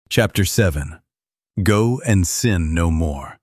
Chapter 7. Go and sin no more.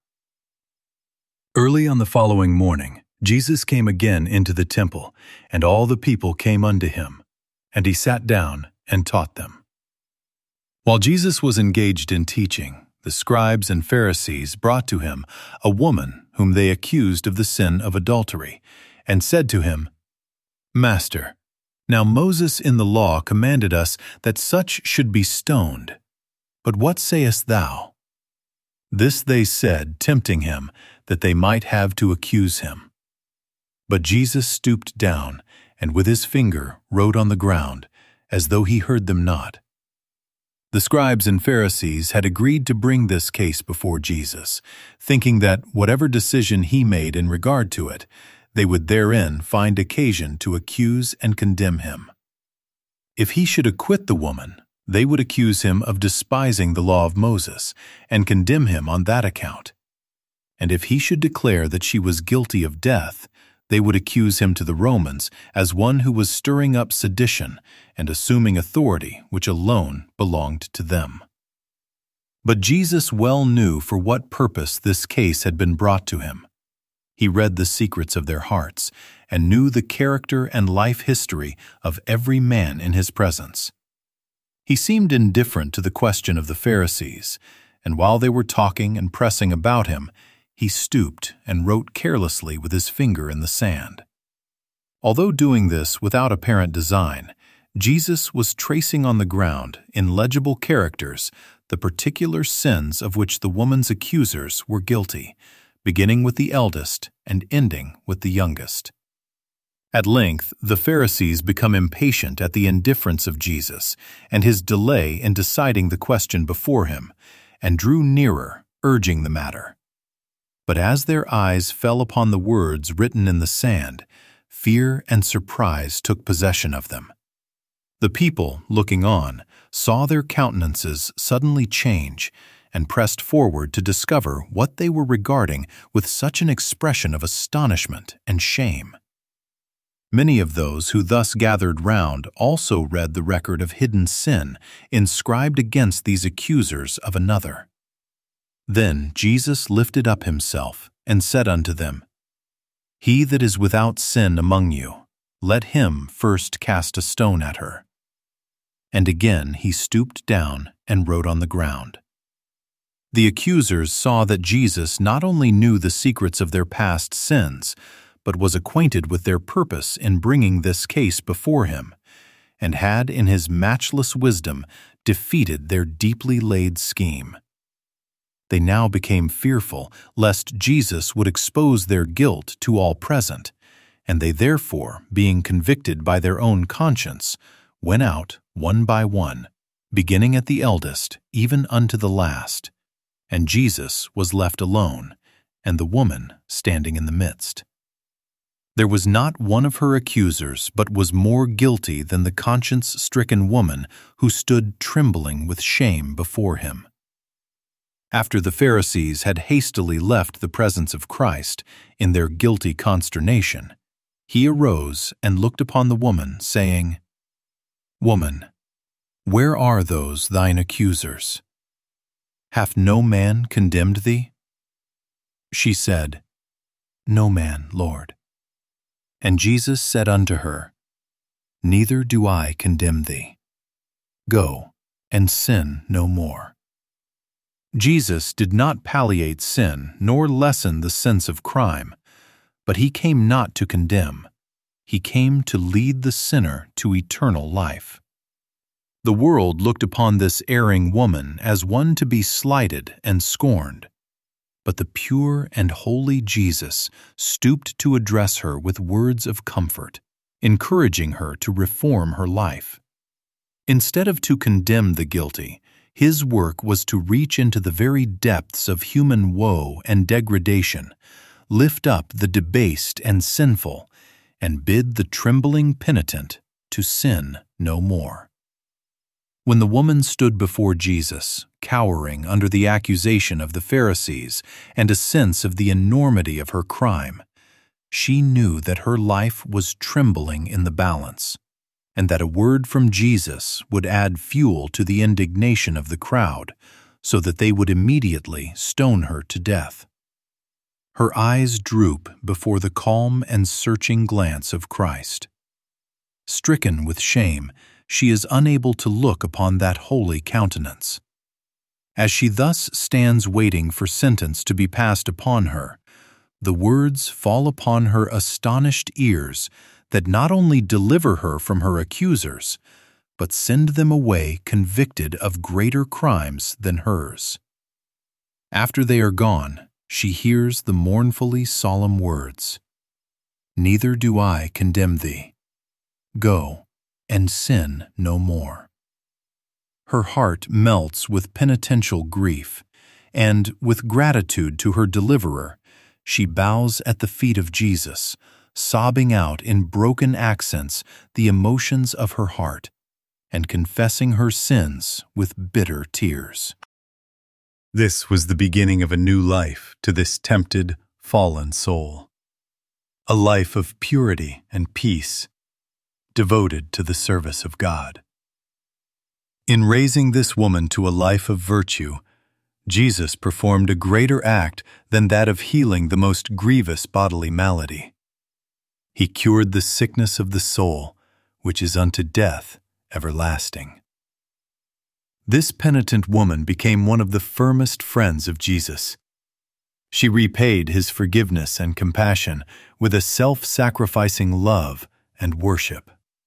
Early on the following morning, Jesus came again into the temple, and all the people came unto him, and he sat down and taught them. While Jesus was engaged in teaching, the scribes and Pharisees brought to him a woman whom they accused of the sin of adultery, and said to him, Master, now Moses in the law commanded us that such should be stoned. But what sayest thou? This they said, tempting him, that they might have to accuse him. But Jesus stooped down, and with his finger wrote on the ground, as though he heard them not. The scribes and Pharisees had agreed to bring this case before Jesus, thinking that whatever decision he made in regard to it, they would therein find occasion to accuse and condemn him. If he should acquit the woman, they would accuse him of despising the law of Moses and condemn him on that account. And if he should declare that she was guilty of death, they would accuse him to the Romans as one who was stirring up sedition and assuming authority which alone belonged to them. But Jesus well knew for what purpose this case had been brought to him. He read the secrets of their hearts and knew the character and life history of every man in his presence. He seemed indifferent to the question of the Pharisees, and while they were talking and pressing about him, he stooped and wrote carelessly with his finger in the sand. Although doing this without apparent design, Jesus was tracing on the ground in legible characters the particular sins of which the woman's accusers were guilty, beginning with the eldest and ending with the youngest. At length, the Pharisees become impatient at the indifference of Jesus and his delay in deciding the question before him, and drew nearer, urging the matter. But as their eyes fell upon the words written in the sand, fear and surprise took possession of them. The people, looking on, saw their countenances suddenly change and pressed forward to discover what they were regarding with such an expression of astonishment and shame. Many of those who thus gathered round also read the record of hidden sin inscribed against these accusers of another. Then Jesus lifted up himself and said unto them, He that is without sin among you, let him first cast a stone at her. And again he stooped down and wrote on the ground. The accusers saw that Jesus not only knew the secrets of their past sins, but was acquainted with their purpose in bringing this case before him, and had in his matchless wisdom defeated their deeply laid scheme. They now became fearful lest Jesus would expose their guilt to all present, and they therefore, being convicted by their own conscience, went out one by one, beginning at the eldest, even unto the last. And Jesus was left alone, and the woman standing in the midst. There was not one of her accusers but was more guilty than the conscience-stricken woman who stood trembling with shame before him. After the Pharisees had hastily left the presence of Christ in their guilty consternation, he arose and looked upon the woman, saying, Woman, where are those thine accusers? Hath no man condemned thee? She said, No man, Lord. And Jesus said unto her, Neither do I condemn thee. Go, and sin no more. Jesus did not palliate sin nor lessen the sense of crime, but he came not to condemn. He came to lead the sinner to eternal life. The world looked upon this erring woman as one to be slighted and scorned, but the pure and holy Jesus stooped to address her with words of comfort, encouraging her to reform her life. Instead of to condemn the guilty, his work was to reach into the very depths of human woe and degradation, lift up the debased and sinful, and bid the trembling penitent to sin no more. When the woman stood before Jesus, cowering under the accusation of the Pharisees and a sense of the enormity of her crime, she knew that her life was trembling in the balance. and that a word from Jesus would add fuel to the indignation of the crowd, so that they would immediately stone her to death. Her eyes droop before the calm and searching glance of Christ. Stricken with shame, she is unable to look upon that holy countenance. As she thus stands waiting for sentence to be passed upon her, the words fall upon her astonished ears that not only deliver her from her accusers, but send them away convicted of greater crimes than hers. After they are gone, she hears the mournfully solemn words, "Neither do I condemn thee. Go and sin no more." Her heart melts with penitential grief, and with gratitude to her deliverer, she bows at the feet of Jesus, sobbing out in broken accents the emotions of her heart, and confessing her sins with bitter tears. This was the beginning of a new life to this tempted, fallen soul. A life of purity and peace, devoted to the service of God. In raising this woman to a life of virtue, Jesus performed a greater act than that of healing the most grievous bodily malady. He cured the sickness of the soul, which is unto death everlasting. This penitent woman became one of the firmest friends of Jesus. She repaid his forgiveness and compassion with a self-sacrificing love and worship.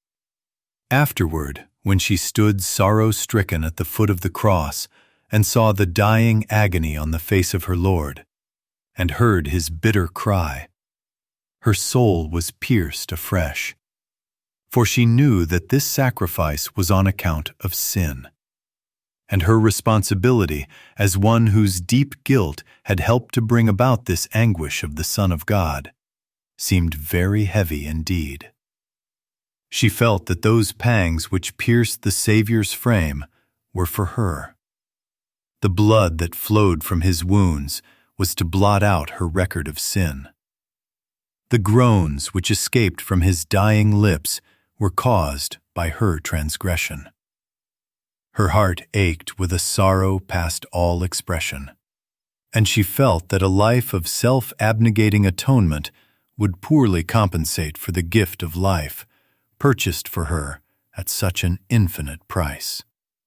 Afterward, when she stood sorrow-stricken at the foot of the cross and saw the dying agony on the face of her Lord, and heard his bitter cry, her soul was pierced afresh, for she knew that this sacrifice was on account of sin, and her responsibility as one whose deep guilt had helped to bring about this anguish of the Son of God seemed very heavy indeed. She felt that those pangs which pierced the Savior's frame were for her. The blood that flowed from his wounds was to blot out her record of sin. The groans which escaped from his dying lips were caused by her transgression. Her heart ached with a sorrow past all expression, and she felt that a life of self-abnegating atonement would poorly compensate for the gift of life purchased for her at such an infinite price.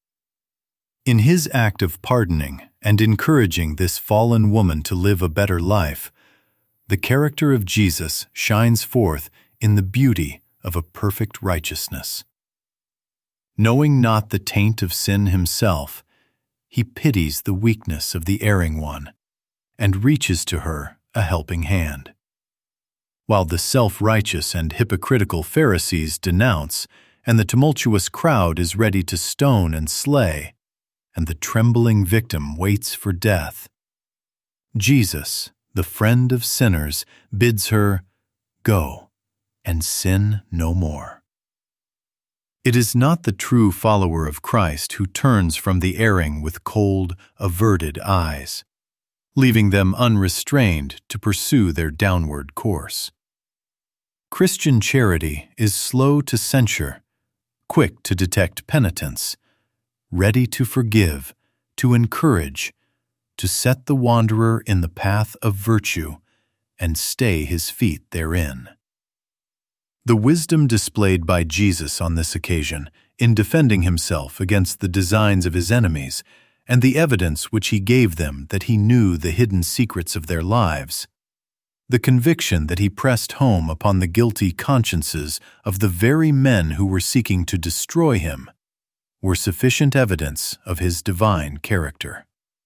In his act of pardoning and encouraging this fallen woman to live a better life, the character of Jesus shines forth in the beauty of a perfect righteousness. Knowing not the taint of sin himself, he pities the weakness of the erring one and reaches to her a helping hand. While the self-righteous and hypocritical Pharisees denounce, and the tumultuous crowd is ready to stone and slay, and the trembling victim waits for death, Jesus, the friend of sinners, bids her, "Go and sin no more." It is not the true follower of Christ who turns from the erring with cold, averted eyes, leaving them unrestrained to pursue their downward course. Christian charity is slow to censure, quick to detect penitence, ready to forgive, to encourage, to set the wanderer in the path of virtue, and stay his feet therein. The wisdom displayed by Jesus on this occasion in defending himself against the designs of his enemies, and the evidence which he gave them that he knew the hidden secrets of their lives, the conviction that he pressed home upon the guilty consciences of the very men who were seeking to destroy him, were sufficient evidence of his divine character.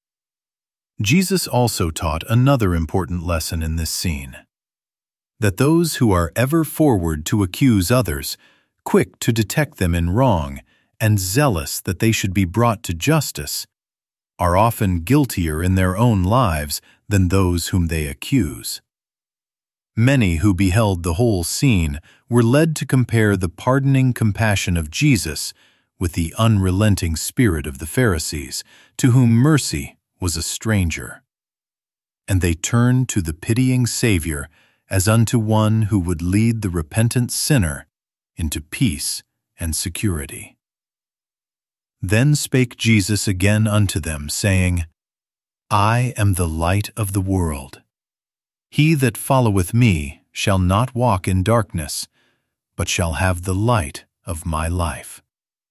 Jesus also taught another important lesson in this scene, that those who are ever forward to accuse others, quick to detect them in wrong, and zealous that they should be brought to justice, are often guiltier in their own lives than those whom they accuse. Many who beheld the whole scene were led to compare the pardoning compassion of Jesus with the unrelenting spirit of the Pharisees, to whom mercy was a stranger. And they turned to the pitying Savior as unto one who would lead the repentant sinner into peace and security. Then spake Jesus again unto them, saying, I am the light of the world. He that followeth me shall not walk in darkness, but shall have the light of my life.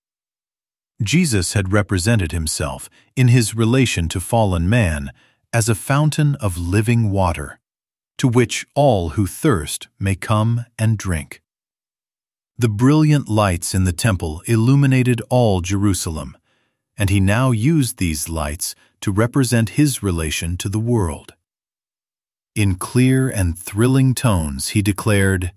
Jesus had represented himself in his relation to fallen man as a fountain of living water, to which all who thirst may come and drink. The brilliant lights in the temple illuminated all Jerusalem, and he now used these lights to represent his relation to the world. In clear and thrilling tones he declared,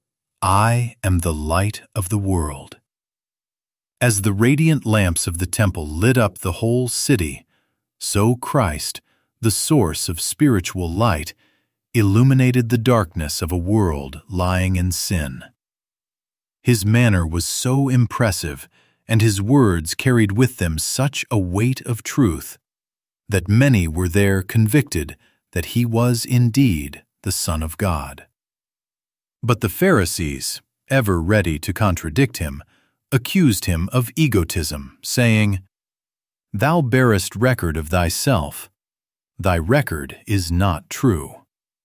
I am the light of the world. As the radiant lamps of the temple lit up the whole city, so Christ, the source of spiritual light, illuminated the darkness of a world lying in sin. His manner was so impressive, and his words carried with them such a weight of truth, that many were there convicted that he was indeed the Son of God. But the Pharisees, ever ready to contradict him, accused him of egotism, saying, Thou bearest record of thyself. Thy record is not true.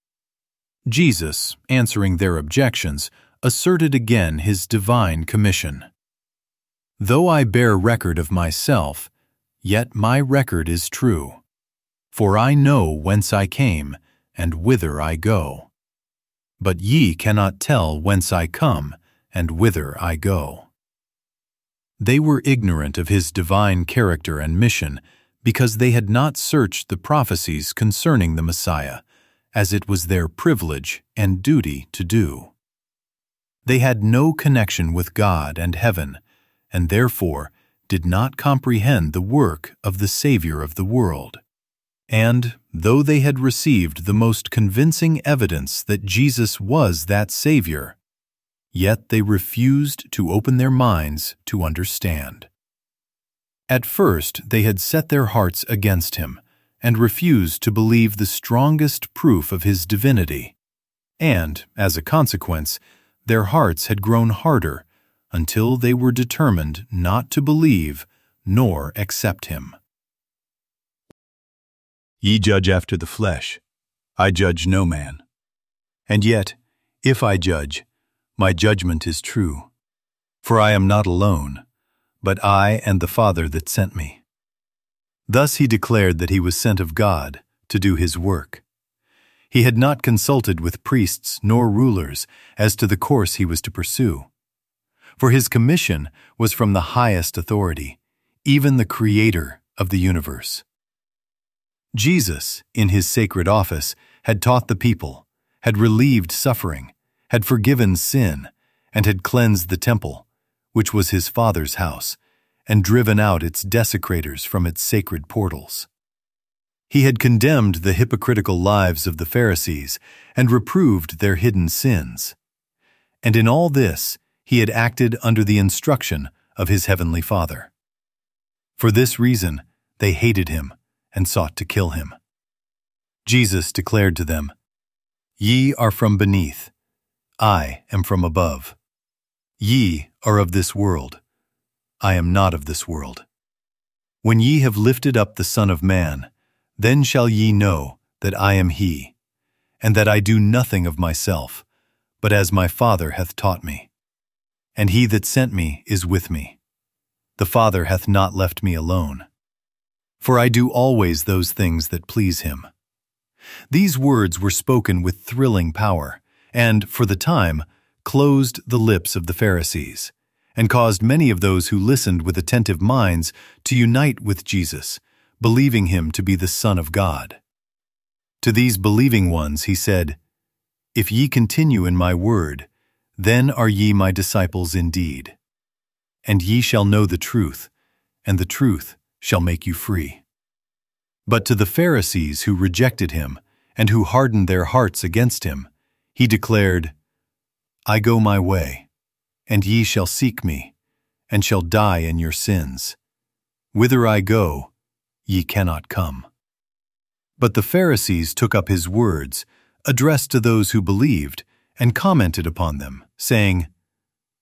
Jesus, answering their objections, asserted again his divine commission. Though I bear record of myself, yet my record is true. For I know whence I came, and whither I go. But ye cannot tell whence I come, and whither I go. They were ignorant of his divine character and mission, because they had not searched the prophecies concerning the Messiah, as it was their privilege and duty to do. They had no connection with God and heaven, and therefore did not comprehend the work of the Savior of the world. And, though they had received the most convincing evidence that Jesus was that Savior, yet they refused to open their minds to understand. At first they had set their hearts against him, and refused to believe the strongest proof of his divinity, and, as a consequence, their hearts had grown harder until they were determined not to believe nor accept him. Ye judge after the flesh. I judge no man. And yet, if I judge, my judgment is true. For I am not alone, but I and the Father that sent me. Thus he declared that he was sent of God to do his work. He had not consulted with priests nor rulers as to the course he was to pursue. For his commission was from the highest authority, even the Creator of the universe. Jesus, in his sacred office, had taught the people, had relieved suffering, had forgiven sin, and had cleansed the temple, which was his Father's house, and driven out its desecrators from its sacred portals. He had condemned the hypocritical lives of the Pharisees and reproved their hidden sins. And in all this, he had acted under the instruction of his heavenly Father. For this reason, they hated him and sought to kill him. Jesus declared to them, Ye are from beneath, I am from above. Ye are of this world, I am not of this world. When ye have lifted up the Son of Man, then shall ye know that I am he, and that I do nothing of myself, but as my Father hath taught me. And he that sent me is with me. The Father hath not left me alone. For I do always those things that please him. These words were spoken with thrilling power, and, for the time, closed the lips of the Pharisees, and caused many of those who listened with attentive minds to unite with Jesus, believing him to be the Son of God. To these believing ones he said, If ye continue in my word, then are ye my disciples indeed. And ye shall know the truth, and the truth shall make you free. But to the Pharisees who rejected him, and who hardened their hearts against him, he declared, I go my way, and ye shall seek me, and shall die in your sins. Whither I go, ye cannot come. But the Pharisees took up his words, addressed to those who believed, and commented upon them, saying,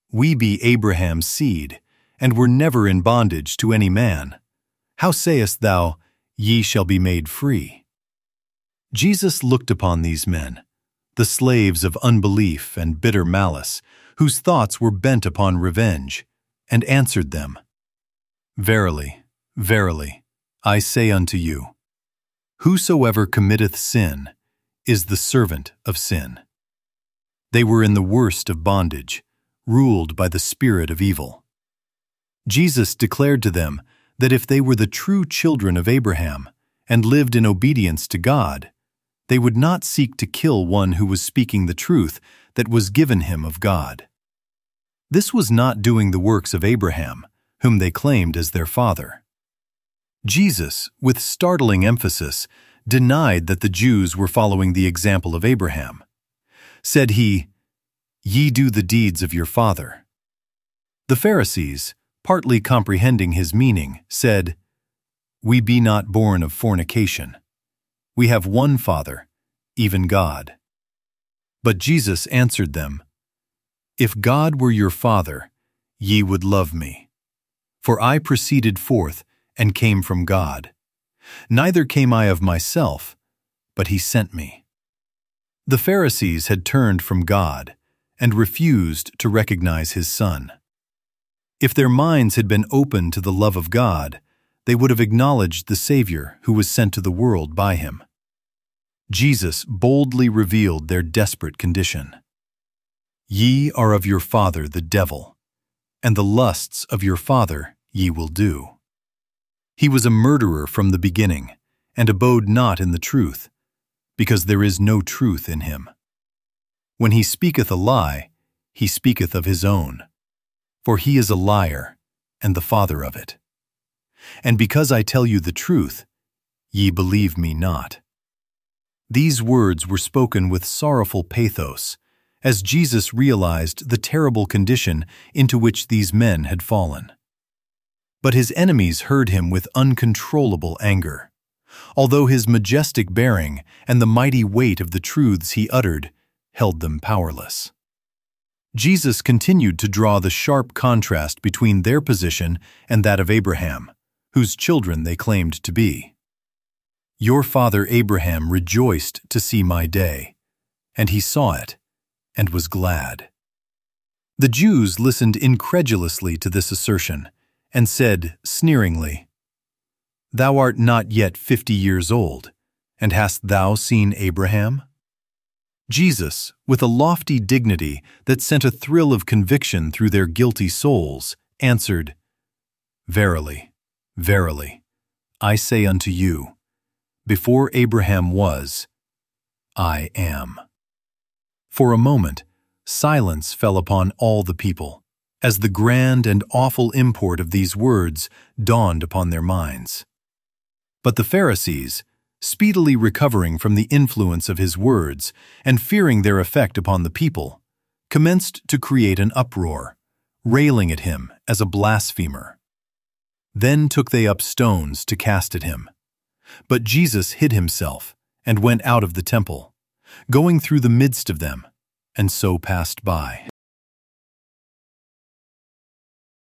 We be Abraham's seed, and were never in bondage to any man. How sayest thou, Ye shall be made free? Jesus looked upon these men, the slaves of unbelief and bitter malice, whose thoughts were bent upon revenge, and answered them, Verily, verily, I say unto you, whosoever committeth sin is the servant of sin. They were in the worst of bondage, ruled by the spirit of evil. Jesus declared to them that if they were the true children of Abraham and lived in obedience to God, they would not seek to kill one who was speaking the truth that was given him of God. This was not doing the works of Abraham, whom they claimed as their father. Jesus, with startling emphasis, denied that the Jews were following the example of Abraham. Said he, Ye do the deeds of your father. The Pharisees, partly comprehending his meaning, said, We be not born of fornication. We have one Father, even God. But Jesus answered them, If God were your Father, ye would love me. For I proceeded forth and came from God. Neither came I of myself, but he sent me. The Pharisees had turned from God and refused to recognize his Son. If their minds had been open to the love of God, they would have acknowledged the Savior who was sent to the world by him. Jesus boldly revealed their desperate condition. Ye are of your father the devil, and the lusts of your father ye will do. He was a murderer from the beginning, and abode not in the truth, because there is no truth in him. When he speaketh a lie, he speaketh of his own, for he is a liar, and the father of it. And because I tell you the truth, ye believe me not. These words were spoken with sorrowful pathos, as Jesus realized the terrible condition into which these men had fallen. But his enemies heard him with uncontrollable anger, although his majestic bearing and the mighty weight of the truths he uttered held them powerless. Jesus continued to draw the sharp contrast between their position and that of Abraham, whose children they claimed to be. Your father Abraham rejoiced to see my day, and he saw it, and was glad. The Jews listened incredulously to this assertion, and said sneeringly, Thou art not yet 50 years old, and hast thou seen Abraham? Jesus, with a lofty dignity that sent a thrill of conviction through their guilty souls, answered, Verily, verily, I say unto you, before Abraham was, I am. For a moment, silence fell upon all the people, as the grand and awful import of these words dawned upon their minds. But the Pharisees, speedily recovering from the influence of his words and fearing their effect upon the people, commenced to create an uproar, railing at him as a blasphemer. Then took they up stones to cast at him. But Jesus hid himself and went out of the temple, going through the midst of them, and so passed by.